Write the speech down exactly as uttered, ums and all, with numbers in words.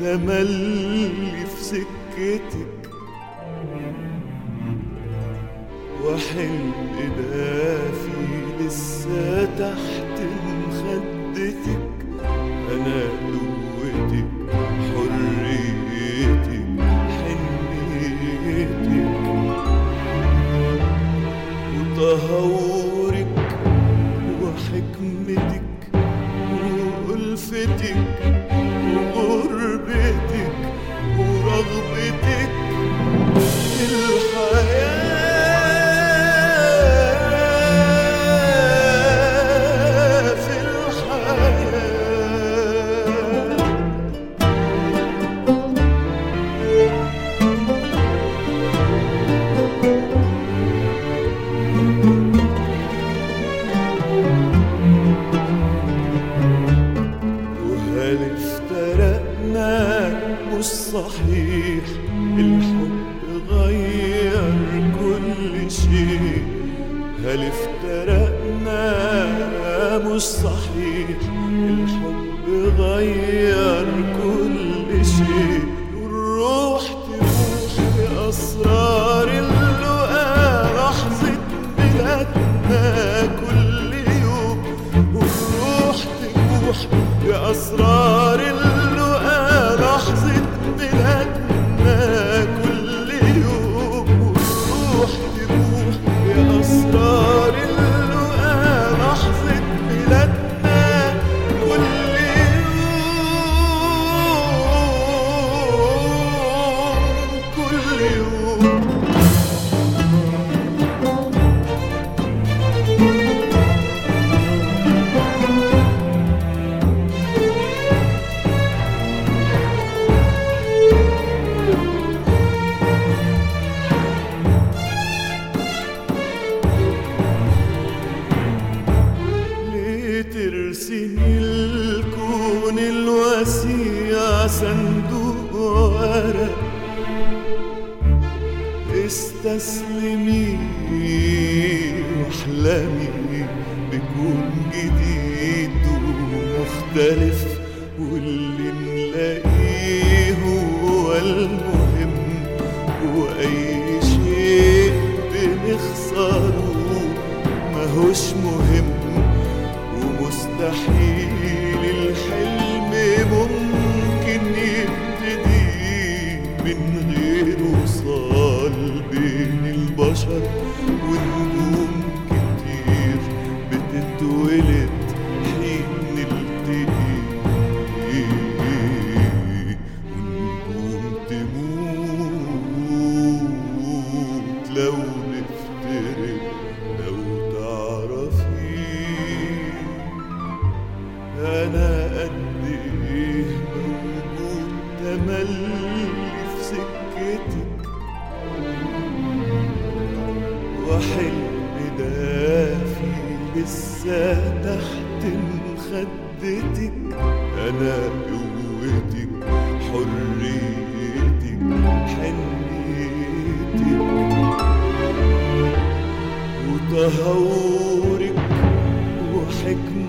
تملي في سكتك، وحلم دافي لسه تحت مخدتك. أنا قوتك حريتك حنيتك وتهورك وحكمتك وألفتك وغربتك ورغبتك في الحياة. مش صحيح الحب غير كل شيء، هل افترقنا؟ مش صحيح الحب غير كل شيء. والروح تروح بأسرار اللقاء لحظة ميلادنا كل يوم، والروح تروح بأسرار اللقاء لحظة ميلادنا كل يوم، والروح تروح بأسرار اللقاء لحظة ميلادنا كل يوم كل يوم. ترسمي الكون الواسع صندوق ورق، استسلمي واحلمي بكون جديد ومختلف، واللي نلاقيه هو المهم، وأي شيء بنخسره ماهوش مهم. مستحيل الحلم ممكن يبتدي من غير وصال بين البشر، ونجوم كتير بتتولد حين نلتقي، ونجوم تموت لو نفترق. لو تعرفي أنا قد إيه موجود تملي في سكتك، وحلم دافي لسه تحت مخدتك. أنا قوتك حريتك حنيتك وتهورك وحكمتك